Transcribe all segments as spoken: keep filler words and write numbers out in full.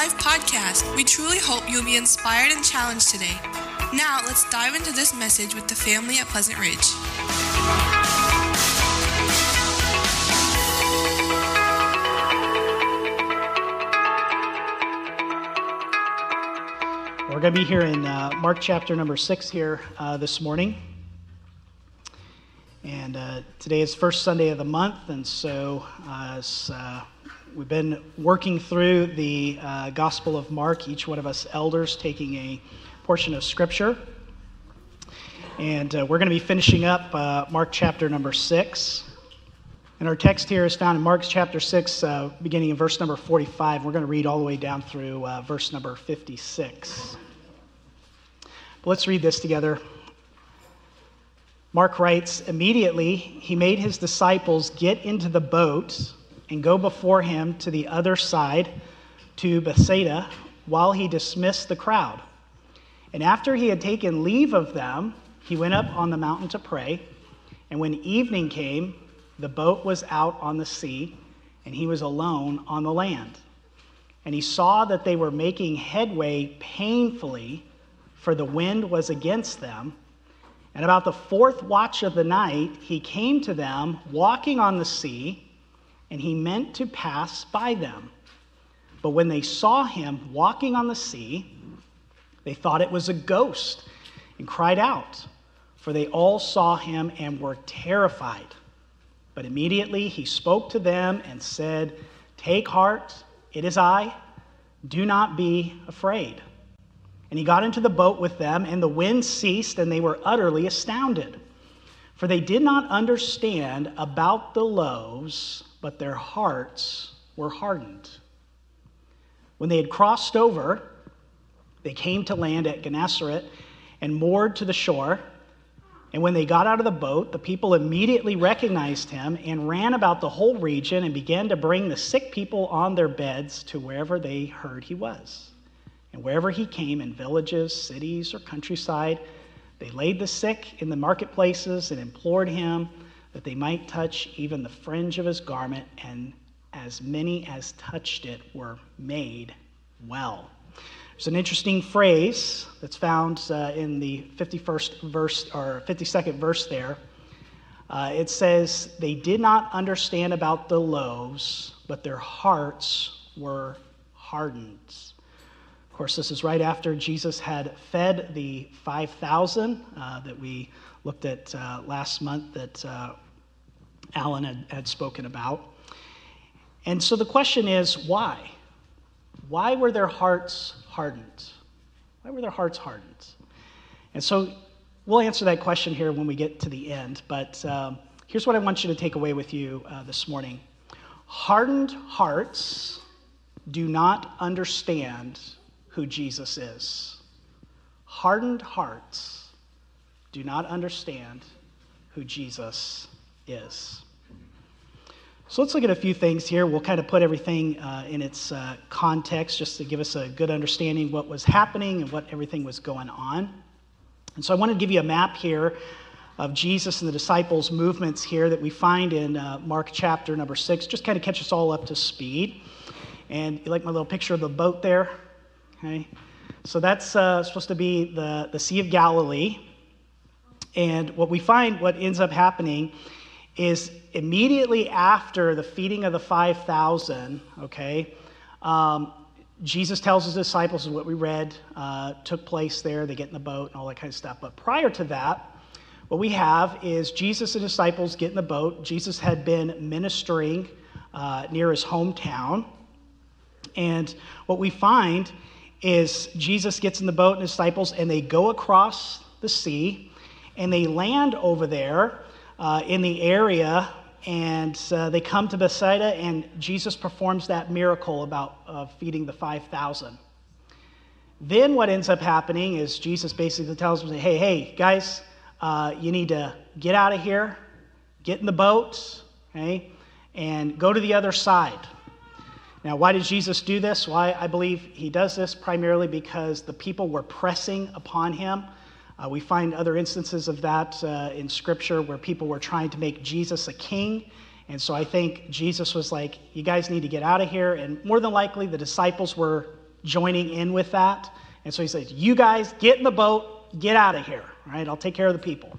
Life podcast. We truly hope you'll be inspired and challenged today. Now, let's dive into this message with the family at Pleasant Ridge. We're going to be here in uh, Mark chapter number six here uh, this morning. And uh, today is first Sunday of the month, and so uh, as, uh, we've been working through the uh, Gospel of Mark, each one of us elders taking a portion of Scripture. And uh, we're going to be finishing up uh, Mark chapter number six. And our text here is found in Mark chapter six, uh, beginning in verse number forty-five. We're going to read all the way down through uh, verse number fifty-six. But let's read this together. Mark writes, "Immediately he made his disciples get into the boat and go before him to the other side, to Bethsaida, while he dismissed the crowd. And after he had taken leave of them, he went up on the mountain to pray. And when evening came, the boat was out on the sea, and he was alone on the land. And he saw that they were making headway painfully, for the wind was against them. And about the fourth watch of the night, he came to them walking on the sea, and he meant to pass by them. But when they saw him walking on the sea, they thought it was a ghost and cried out, for they all saw him and were terrified. But immediately he spoke to them and said, 'Take heart, it is I. Do not be afraid.' And he got into the boat with them, and the wind ceased, and they were utterly astounded. For they did not understand about the loaves, but their hearts were hardened. When they had crossed over, they came to land at Gennesaret and moored to the shore. And when they got out of the boat, the people immediately recognized him and ran about the whole region and began to bring the sick people on their beds to wherever they heard he was. And wherever he came, in villages, cities, or countryside, they laid the sick in the marketplaces and implored him that they might touch even the fringe of his garment, and as many as touched it were made well." There's an interesting phrase that's found uh, in the fifty-first verse, or fifty-second verse there. Uh, it says, "They did not understand about the loaves, but their hearts were hardened." Of course, this is right after Jesus had fed the five thousand uh, that we looked at uh, last month that uh, Alan had, had spoken about. And so the question is, why? Why were their hearts hardened? Why were their hearts hardened? And so we'll answer that question here when we get to the end. But um, here's what I want you to take away with you uh, this morning. Hardened hearts do not understand who Jesus is. Hardened hearts do not understand who Jesus is. So let's look at a few things here. We'll kind of put everything uh, in its uh, context just to give us a good understanding of what was happening and what everything was going on. And so I want to give you a map here of Jesus and the disciples' movements here that we find in uh, Mark chapter number six, just kind of catch us all up to speed. And you like my little picture of the boat there? Okay. So that's uh, supposed to be the, the Sea of Galilee. And what we find, what ends up happening is immediately after the feeding of the five thousand, okay, um, Jesus tells his disciples, what we read, uh, took place there. They get in the boat and all that kind of stuff. But prior to that, what we have is Jesus and disciples get in the boat. Jesus had been ministering uh, near his hometown. And what we find is Jesus gets in the boat and his disciples, and they go across the sea, and they land over there uh, in the area, and uh, they come to Bethsaida, and Jesus performs that miracle about uh, feeding the five thousand. Then what ends up happening is Jesus basically tells them, hey, hey, guys, uh, you need to get out of here, get in the boat, okay, and go to the other side. Now, why did Jesus do this? Why I believe he does this primarily because the people were pressing upon him. Uh, we find other instances of that uh, in Scripture where people were trying to make Jesus a king. And so I think Jesus was like, you guys need to get out of here. And more than likely, the disciples were joining in with that. And so he says, you guys get in the boat, get out of here, right? I'll take care of the people.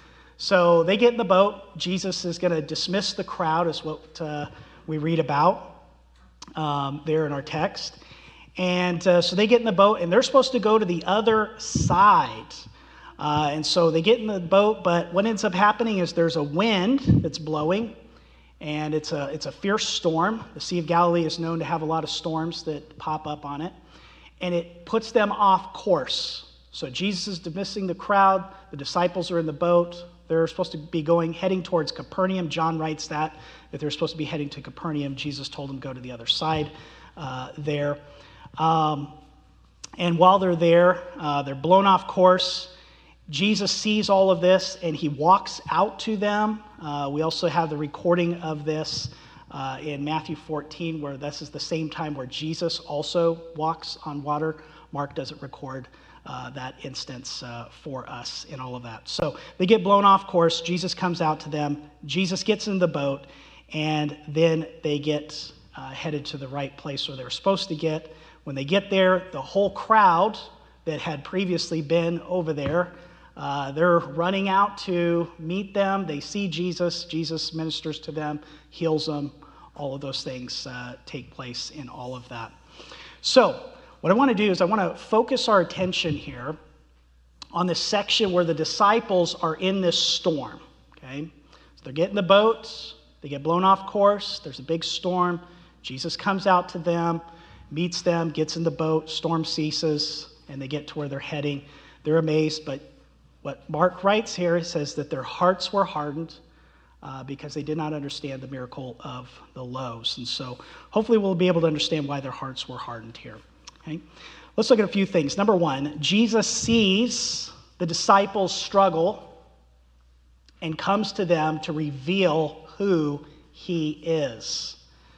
So they get in the boat. Jesus is going to dismiss the crowd, is what uh, we read about um, there in our text. And uh, so they get in the boat, and they're supposed to go to the other side. Uh, and so they get in the boat, but what ends up happening is there's a wind that's blowing, and it's a it's a fierce storm. The Sea of Galilee is known to have a lot of storms that pop up on it, and it puts them off course. So Jesus is dismissing the crowd. The disciples are in the boat. They're supposed to be going, heading towards Capernaum. John writes that, that they're supposed to be heading to Capernaum. Jesus told them to go to the other side uh, there. Um, and while they're there, uh, they're blown off course. Jesus sees all of this, and he walks out to them. Uh, we also have the recording of this uh, in Matthew fourteen, where this is the same time where Jesus also walks on water. Mark doesn't record uh, that instance uh, for us in all of that. So they get blown off course. Jesus comes out to them. Jesus gets in the boat, and then they get uh, headed to the right place where they're supposed to get. When they get there, the whole crowd that had previously been over there, Uh, they're running out to meet them. They see Jesus. Jesus ministers to them, heals them. All of those things uh, take place in all of that. So what I want to do is I want to focus our attention here on this section where the disciples are in this storm. Okay, so they're getting the boat. They get blown off course. There's a big storm. Jesus comes out to them, meets them, gets in the boat. Storm ceases, and they get to where they're heading. They're amazed, but what Mark writes here says that their hearts were hardened uh, because they did not understand the miracle of the loaves. And so hopefully we'll be able to understand why their hearts were hardened here. Okay? Let's look at a few things. Number one, Jesus sees the disciples struggle and comes to them to reveal who he is.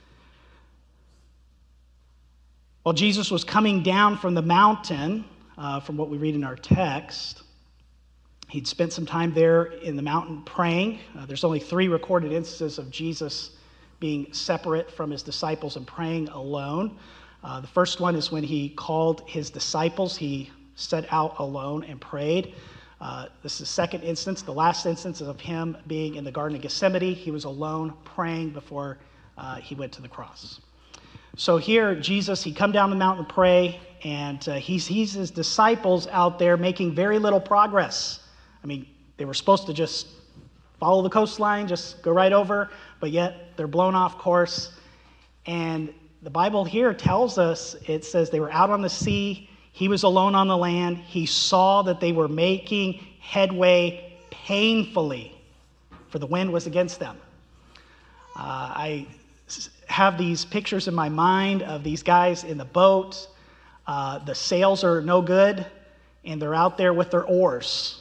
While Jesus was coming down from the mountain, uh, from what we read in our text, he'd spent some time there in the mountain praying. Uh, there's only three recorded instances of Jesus being separate from his disciples and praying alone. Uh, the first one is when he called his disciples. He set out alone and prayed. Uh, this is the second instance. The last instance is of him being in the Garden of Gethsemane. He was alone praying before uh, he went to the cross. So here, Jesus, he'd come down the mountain and pray, and uh, he sees his disciples out there making very little progress. I mean, they were supposed to just follow the coastline, just go right over, but yet they're blown off course. And the Bible here tells us, it says they were out on the sea. He was alone on the land. He saw that they were making headway painfully, for the wind was against them. Uh, I have these pictures in my mind of these guys in the boat. Uh, the sails are no good, and they're out there with their oars.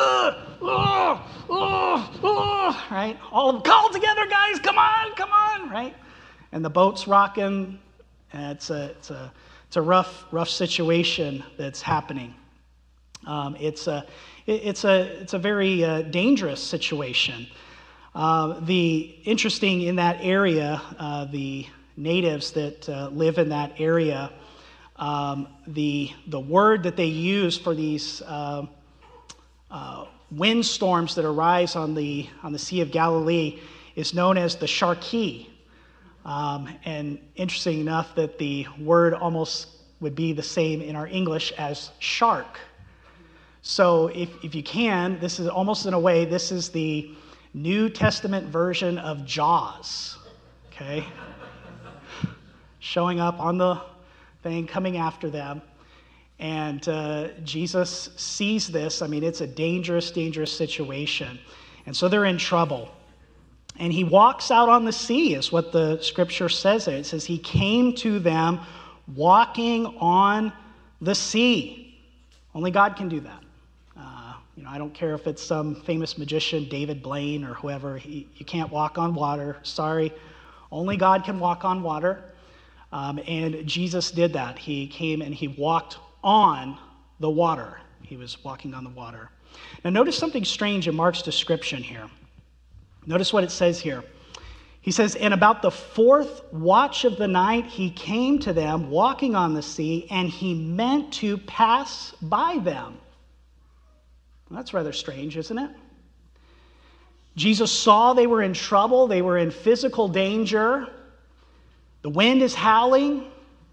Right? All of them, call together, guys, come on, come on, right? And the boat's rocking, and it's a, it's a, it's a rough, rough situation that's happening. Um, it's a, it's a, it's a very uh, dangerous situation. Uh, the interesting in that area, uh, the natives that uh, live in that area, um, the the word that they use for these uh, uh, windstorms that arise on the on the Sea of Galilee is known as the sharkey. Um, and interesting enough that the word almost would be the same in our English as shark. So if if you can, this is almost in a way, this is the New Testament version of Jaws, okay? Showing up on the thing, coming after them. And uh, Jesus sees this. I mean, it's a dangerous, dangerous situation. And so they're in trouble. And he walks out on the sea, is what the scripture says there. It says he came to them walking on the sea. Only God can do that. You know, I don't care if it's some famous magician, David Blaine or whoever. He, you can't walk on water. Sorry. Only God can walk on water. Um, and Jesus did that. He came and he walked on the water. He was walking on the water. Now notice something strange in Mark's description here. Notice what it says here. He says, and about the fourth watch of the night, he came to them walking on the sea, and he meant to pass by them. Well, that's rather strange, isn't it? Jesus saw they were in trouble. They were in physical danger. The wind is howling.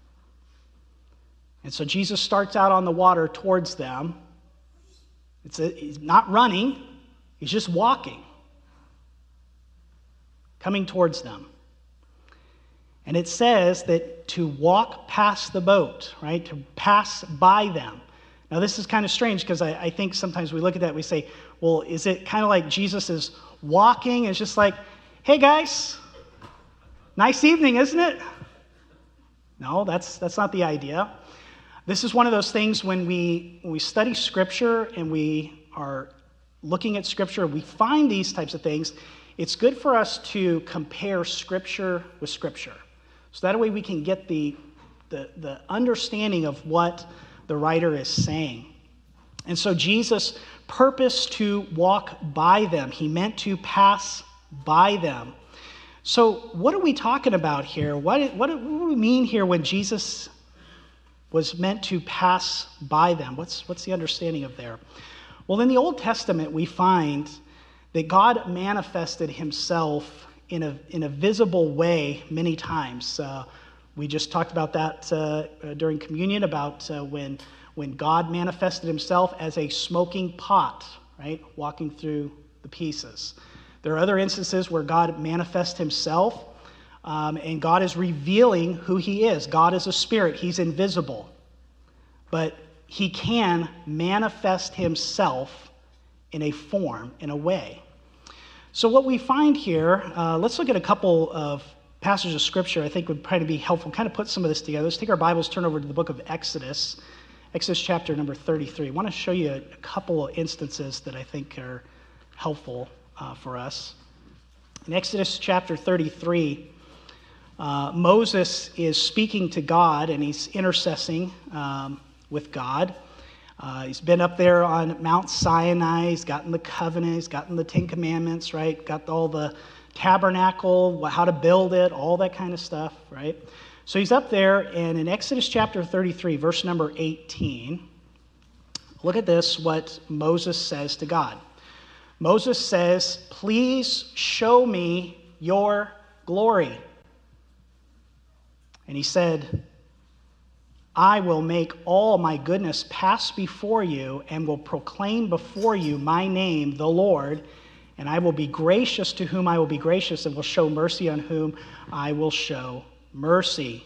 And so Jesus starts out on the water towards them. It's a, he's not running. He's just walking, coming towards them. And it says that to walk past the boat, right? To pass by them. Now, this is kind of strange because I, I think sometimes we look at that and we say, well, is it kind of like Jesus is walking? It's just like, hey, guys, nice evening, isn't it? No, that's that's not the idea. This is one of those things when we when we study Scripture and we are looking at Scripture, we find these types of things. It's good for us to compare Scripture with Scripture. So that way we can get the, the, the understanding of what the writer is saying. And so Jesus purposed to walk by them. He meant to pass by them. So what are we talking about here? What, what, what do we mean here when Jesus was meant to pass by them? What's, what's the understanding of there? Well, in the Old Testament, we find that God manifested himself in a, in a visible way many times. Uh, we just talked about that uh, during communion, about uh, when, when God manifested himself as a smoking pot, right, walking through the pieces. There are other instances where God manifests himself, um, and God is revealing who he is. God is a spirit. He's invisible. But he can manifest himself in a form, in a way. So what we find here, uh, let's look at a couple of passages of Scripture I think would probably be helpful, kind of put some of this together. Let's take our Bibles, turn over to the book of Exodus, Exodus chapter number thirty-three. I want to show you a, a couple of instances that I think are helpful uh, for us. In Exodus chapter thirty-three, uh, Moses is speaking to God, and he's intercessing um, with God. Uh, he's been up there on Mount Sinai. He's gotten the covenant. He's gotten the Ten Commandments, right? Got all the tabernacle, how to build it, all that kind of stuff, right? So he's up there, and in Exodus chapter thirty-three, verse number eighteen, look at this, what Moses says to God. Moses says, "Please show me your glory." And he said, "I will make all my goodness pass before you and will proclaim before you my name, the Lord, and I will be gracious to whom I will be gracious and will show mercy on whom I will show mercy."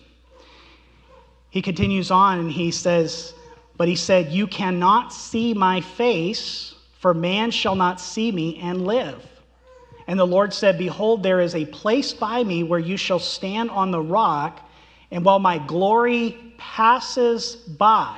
He continues on and he says, but he said, "You cannot see my face, for man shall not see me and live." And the Lord said, "Behold, there is a place by me where you shall stand on the rock, and while my glory passes by,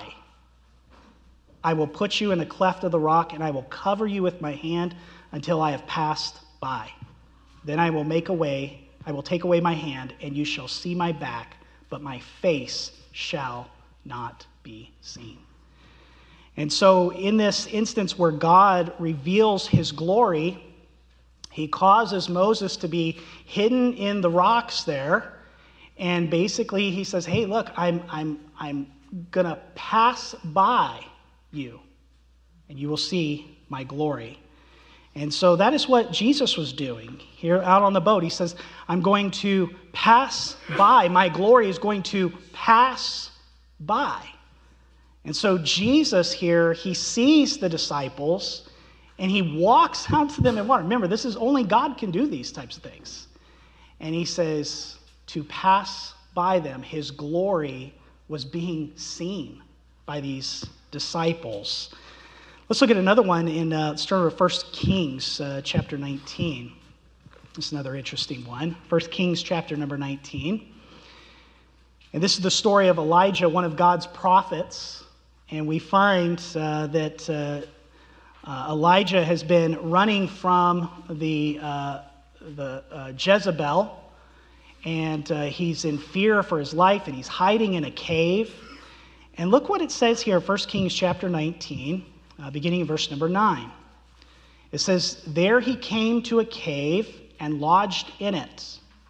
I will put you in the cleft of the rock, and I will cover you with my hand until I have passed by. Then I will make a way, I will take away my hand, and you shall see my back, but my face shall not be seen." And so in this instance where God reveals his glory, he causes Moses to be hidden in the rocks there. And basically he says, "Hey, look, I'm I'm I'm gonna pass by you, and you will see my glory." And so that is what Jesus was doing here out on the boat. He says, "I'm going to pass by. My glory is going to pass by." And so Jesus here, he sees the disciples and he walks out to them in water. Remember, this is only God can do these types of things. And he says, to pass by them, his glory was being seen by these disciples. Let's look at another one in, uh, let's turn to First Kings uh, chapter nineteen. This is another interesting one. First Kings chapter number nineteen. And this is the story of Elijah, one of God's prophets. And we find uh, that uh, uh, Elijah has been running from the, uh, the uh, Jezebel. And uh, he's in fear for his life, and he's hiding in a cave. And look what it says here, First Kings chapter nineteen, uh, beginning in verse number nine. It says, "There he came to a cave and lodged in it.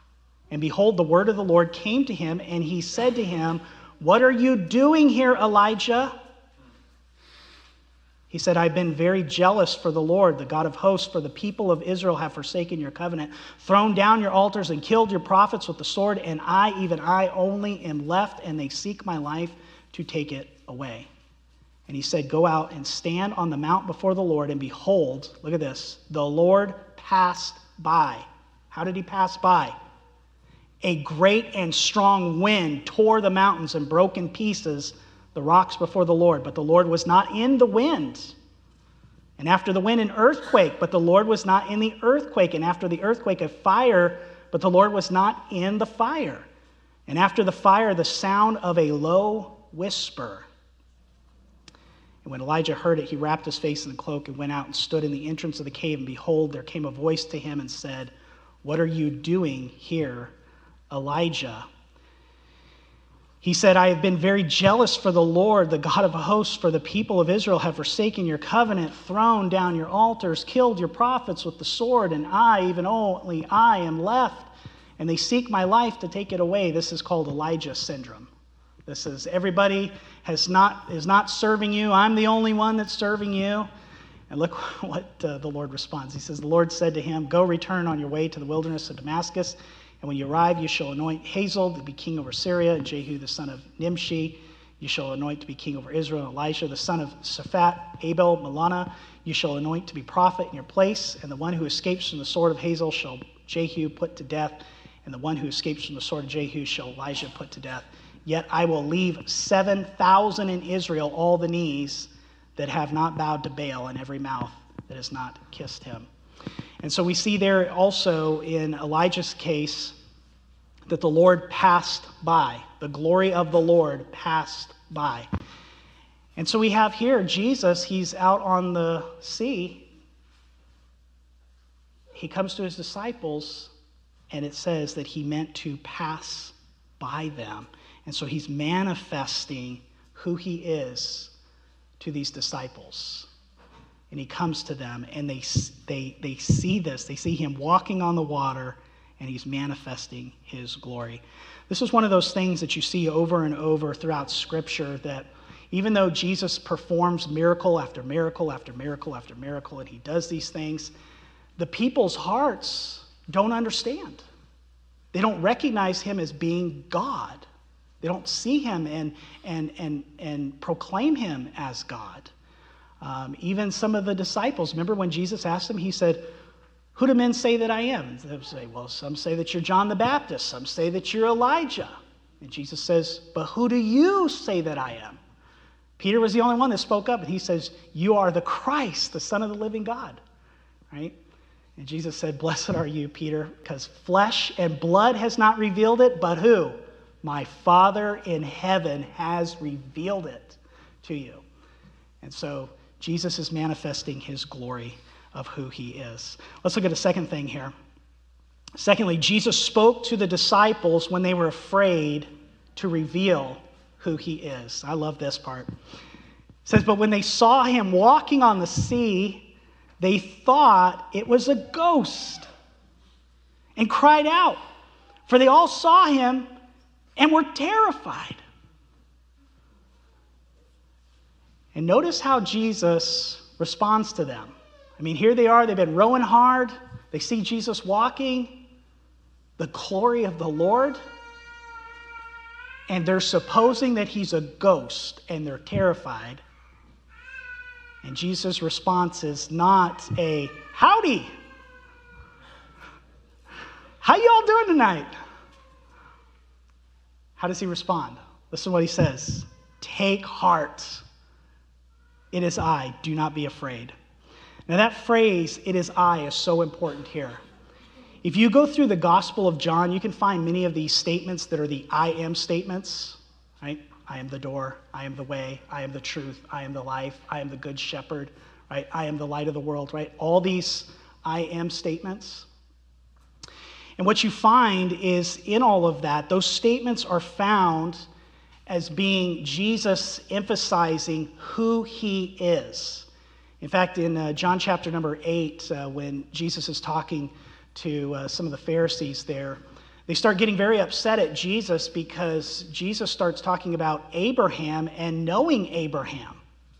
And behold, the word of the Lord came to him, and he said to him, "What are you doing here, Elijah?" He said, "I've been very jealous for the Lord, the God of hosts, for the people of Israel have forsaken your covenant, thrown down your altars, and killed your prophets with the sword, and I, even I only, am left, and they seek my life to take it away." And he said, "Go out and stand on the mount before the Lord, and behold," look at this, "the Lord passed by." How did he pass by? "A great and strong wind tore the mountains and broke in pieces the rocks before the Lord, but the Lord was not in the wind. And after the wind, an earthquake, but the Lord was not in the earthquake. And after the earthquake, a fire, but the Lord was not in the fire. And after the fire, the sound of a low whisper." And when Elijah heard it, he wrapped his face in a cloak and went out and stood in the entrance of the cave. And behold, there came a voice to him and said, "What are you doing here, Elijah?" He said, "I have been very jealous for the Lord, the God of hosts, for the people of Israel have forsaken your covenant, thrown down your altars, killed your prophets with the sword, and I, even only I, am left, and they seek my life to take it away." This is called Elijah syndrome. This is everybody has not is not serving you. I'm the only one that's serving you. And look what uh, the Lord responds. He says, "The Lord said to him, go return on your way to the wilderness of Damascus. And when you arrive, you shall anoint Hazael to be king over Syria, and Jehu the son of Nimshi you shall anoint to be king over Israel, and Elisha the son of Shaphat, Abel, Melana, you shall anoint to be prophet in your place. And the one who escapes from the sword of Hazael shall Jehu put to death, and the one who escapes from the sword of Jehu shall Elijah put to death. Yet I will leave seven thousand in Israel, all the knees that have not bowed to Baal, and every mouth that has not kissed him." And so we see there also in Elijah's case that the Lord passed by. The glory of the Lord passed by. And so we have here Jesus, he's out on the sea. He comes to his disciples, and it says that he meant to pass by them. And so he's manifesting who he is to these disciples. And he comes to them, and they, they, they see this. They see him walking on the water, and he's manifesting his glory. This is one of those things that you see over and over throughout Scripture, that even though Jesus performs miracle after miracle after miracle after miracle, and he does these things, the people's hearts don't understand. They don't recognize him as being God. They don't see him and, and, and, and proclaim him as God. Um, even some of the disciples, remember when Jesus asked them, he said, "Who do men say that I am?" And they say, "Well, some say that you're John the Baptist. Some say that you're Elijah." And Jesus says, "But who do you say that I am?" Peter was the only one that spoke up, and he says, "You are the Christ, the Son of the living God." Right? And Jesus said, "Blessed are you, Peter, because flesh and blood has not revealed it, but who? My Father in heaven has revealed it to you." And so Jesus is manifesting his glory of who he is. Let's look at a second thing here. Secondly, Jesus spoke to the disciples when they were afraid to reveal who he is. I love this part. It says, "But when they saw him walking on the sea, they thought it was a ghost and cried out, for they all saw him and were terrified." And notice how Jesus responds to them. I mean, here they are, they've been rowing hard. They see Jesus walking, the glory of the Lord, and they're supposing that he's a ghost, and they're terrified. And Jesus' response is not a, "Howdy! How y'all doing tonight?" How does he respond? Listen to what he says. "Take heart. It is I. Do not be afraid." Now that phrase, "it is I," is so important here. If you go through the Gospel of John, you can find many of these statements that are the I am statements, right? I am the door, I am the way, I am the truth, I am the life, I am the good shepherd, right? I am the light of the world, right? All these I am statements. And what you find is in all of that, those statements are found as being Jesus emphasizing who he is. In fact, in uh, John chapter number eight, uh, when Jesus is talking to uh, some of the Pharisees there, They start getting very upset at Jesus because Jesus starts talking about Abraham and knowing Abraham.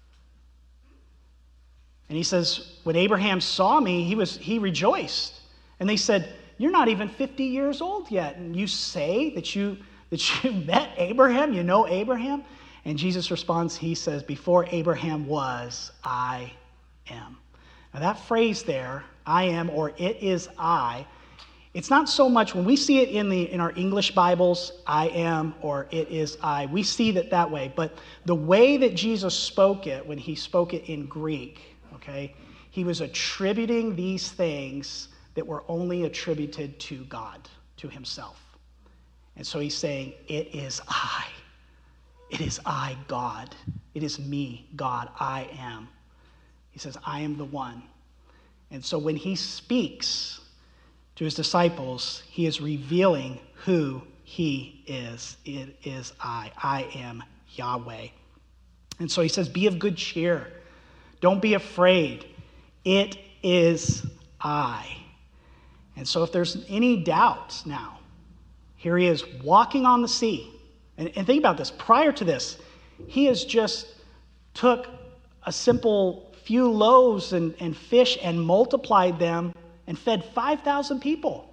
And he says, when Abraham saw me, he was he rejoiced. And they said, you're not even fifty years old yet, and you say that you that you met Abraham, you know Abraham? And Jesus responds, he says, before Abraham was, I am. Now that phrase there, I am, or it is I, it's not so much, when we see it in the in our English Bibles, I am, or it is I, we see that that way. But the way that Jesus spoke it, when he spoke it in Greek, okay, he was attributing these things that were only attributed to God, to himself. And so he's saying, it is I. It is I, God. It is me, God. I am. He says, I am the one. And so when he speaks to his disciples, he is revealing who he is. It is I. I am Yahweh. And so he says, be of good cheer. Don't be afraid. It is I. And so if there's any doubt now, here he is walking on the sea. And, and think about this. Prior to this, he has just took a simple few loaves and, and fish and multiplied them and fed five thousand people.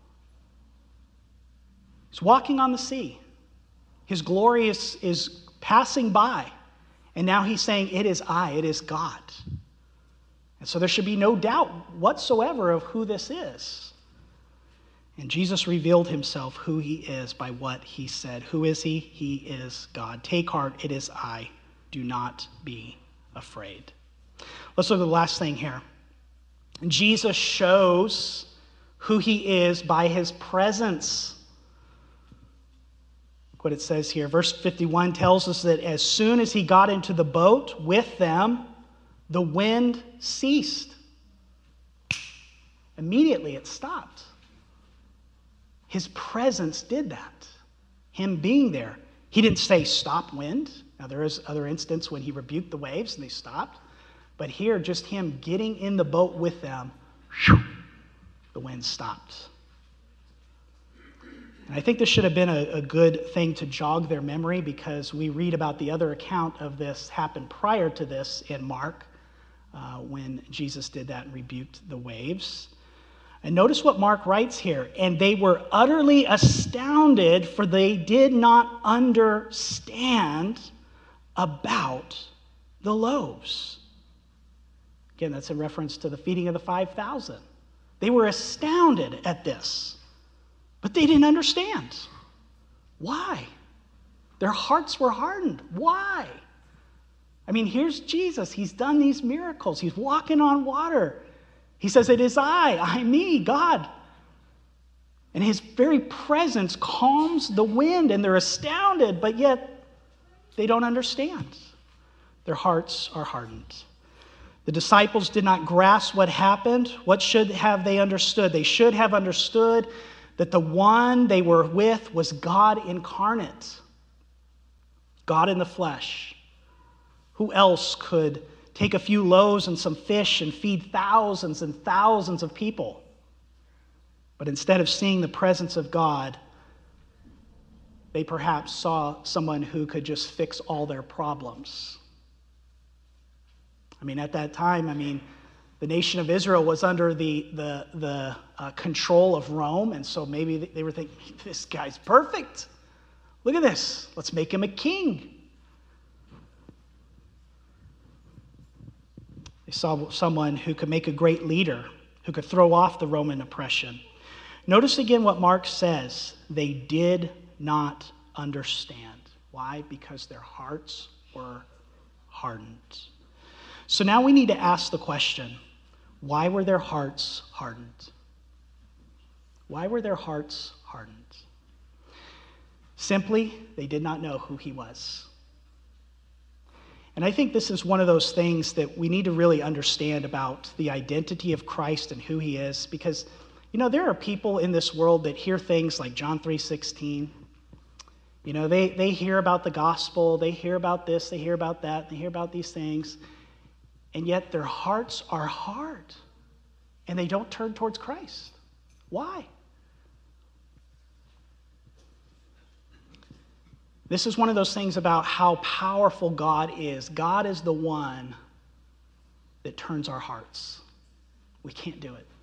He's walking on the sea. His glory is, is passing by. And now he's saying, it is I, it is God. And so there should be no doubt whatsoever of who this is. And Jesus revealed himself, who he is, by what he said. Who is he? He is God. Take heart, it is I. Do not be afraid. Let's look at the last thing here. Jesus shows who he is by his presence. Look what it says here. Verse fifty-one tells us that as soon as he got into the boat with them, the wind ceased. Immediately it stopped. His presence did that. Him being there. He didn't say, stop, wind. Now, there is other instance when he rebuked the waves and they stopped. But here, just him getting in the boat with them, whew, the wind stopped. And I think this should have been a, a good thing to jog their memory, because we read about the other account of this happened prior to this in Mark, uh, when Jesus did that and rebuked the waves. And notice what Mark writes here. And they were utterly astounded, for they did not understand about the loaves. Again, that's in reference to the feeding of the five thousand. They were astounded at this, but they didn't understand. Why? Their hearts were hardened. Why? I mean, here's Jesus. He's done these miracles. He's walking on water. He says, it is I, I, me, God. And his very presence calms the wind, and they're astounded, but yet they don't understand. Their hearts are hardened. The disciples did not grasp what happened. What should have they understood? They should have understood that the one they were with was God incarnate, God in the flesh. Who else could take a few loaves and some fish and feed thousands and thousands of people? But instead of seeing the presence of God, they perhaps saw someone who could just fix all their problems. I mean, at that time, I mean, the nation of Israel was under the, the, the uh, control of Rome, and so maybe they were thinking, this guy's perfect. Look at this. Let's make him a king. They saw someone who could make a great leader, who could throw off the Roman oppression. Notice again what Mark says. They did not understand. Why? Because their hearts were hardened. So now we need to ask the question, why were their hearts hardened? Why were their hearts hardened? Simply, they did not know who he was. And I think this is one of those things that we need to really understand about the identity of Christ and who he is, because, you know, there are people in this world that hear things like John three sixteen. You know, they, they hear about the gospel, they hear about this, they hear about that, they hear about these things, and yet their hearts are hard, and they don't turn towards Christ. Why? This is one of those things about how powerful God is. God is the one that turns our hearts. We can't do it.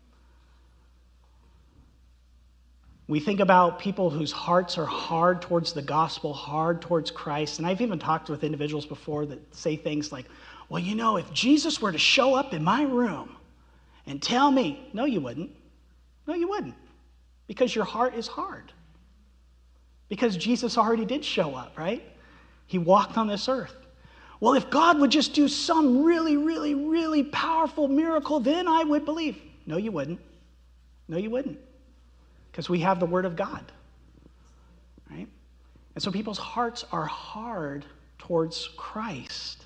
We think about people whose hearts are hard towards the gospel, hard towards Christ. And I've even talked with individuals before that say things like, well, you know, if Jesus were to show up in my room and tell me, no, you wouldn't. No, you wouldn't. Because your heart is hard. Because Jesus already did show up, right? He walked on this earth. Well, if God would just do some really, really, really powerful miracle, then I would believe. No, you wouldn't. No, you wouldn't. Because we have the Word of God, right? And so people's hearts are hard towards Christ.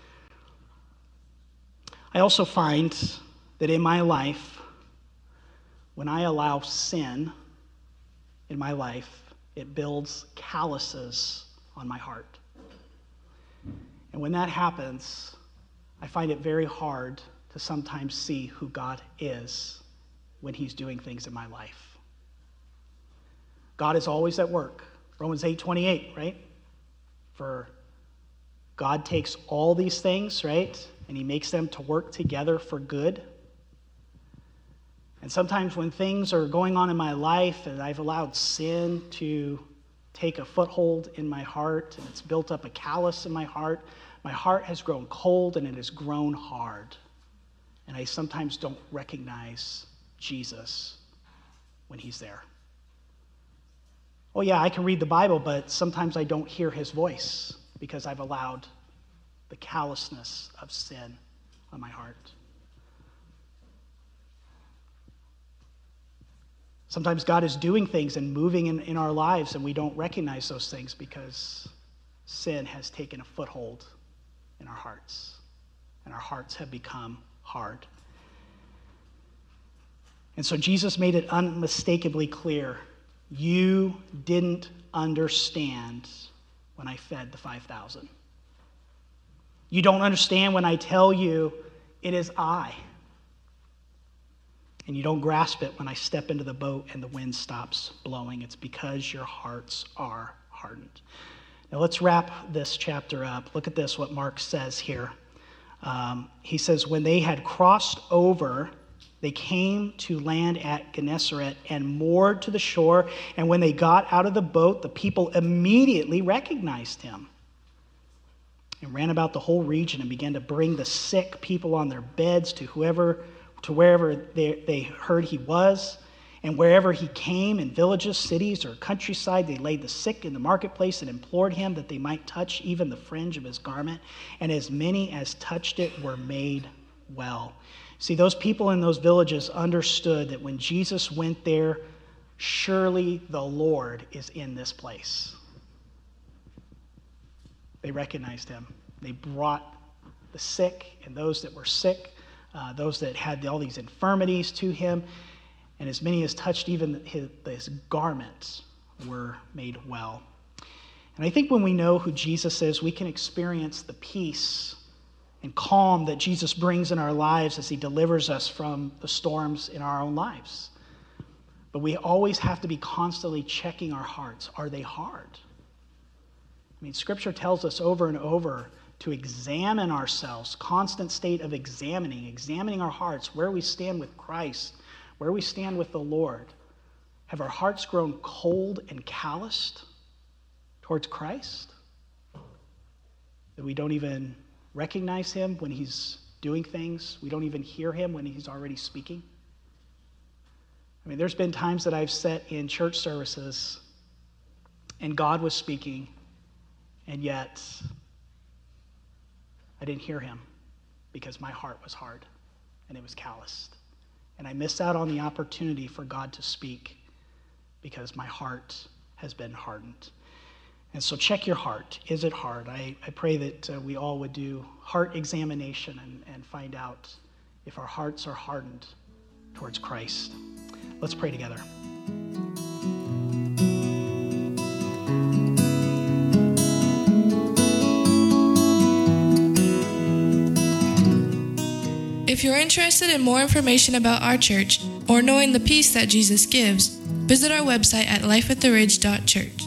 I also find that in my life, when I allow sin in my life, it builds calluses on my heart. And when that happens, I find it very hard to sometimes see who God is when he's doing things in my life. God is always at work. Romans eight twenty-eight, right? For God takes all these things, right? And he makes them to work together for good. And sometimes when things are going on in my life and I've allowed sin to take a foothold in my heart and it's built up a callus in my heart, my heart has grown cold and it has grown hard. And I sometimes don't recognize Jesus when he's there. Oh yeah, I can read the Bible, but sometimes I don't hear his voice because I've allowed the callousness of sin on my heart. Sometimes God is doing things and moving in, in our lives, and we don't recognize those things because sin has taken a foothold in our hearts, and our hearts have become hard. And so Jesus made it unmistakably clear, you didn't understand when I fed the five thousand. You don't understand when I tell you it is I. And you don't grasp it when I step into the boat and the wind stops blowing. It's because your hearts are hardened. Now let's wrap this chapter up. Look at this, what Mark says here. Um, he says, when they had crossed over, they came to land at Gennesaret and moored to the shore. And when they got out of the boat, the people immediately recognized him and ran about the whole region and began to bring the sick people on their beds to whoever to wherever they, they heard he was. And wherever he came, in villages, cities, or countryside, they laid the sick in the marketplace and implored him that they might touch even the fringe of his garment. And as many as touched it were made well. See, those people in those villages understood that when Jesus went there, surely the Lord is in this place. They recognized him. They brought the sick and those that were sick, Uh, those that had all these infirmities to him, and as many as touched even his, his garments were made well. And I think when we know who Jesus is, we can experience the peace and calm that Jesus brings in our lives as he delivers us from the storms in our own lives. But we always have to be constantly checking our hearts. Are they hard? I mean, Scripture tells us over and over to examine ourselves, constant state of examining, examining our hearts, where we stand with Christ, where we stand with the Lord. Have our hearts grown cold and calloused towards Christ? That we don't even recognize him when he's doing things? We don't even hear him when he's already speaking? I mean, there's been times that I've sat in church services and God was speaking, and yet I didn't hear him because my heart was hard and it was calloused. And I missed out on the opportunity for God to speak because my heart has been hardened. And so check your heart. Is it hard? I, I pray that uh, we all would do heart examination and, and find out if our hearts are hardened towards Christ. Let's pray together. If you're interested in more information about our church or knowing the peace that Jesus gives, visit our website at life at the ridge dot church.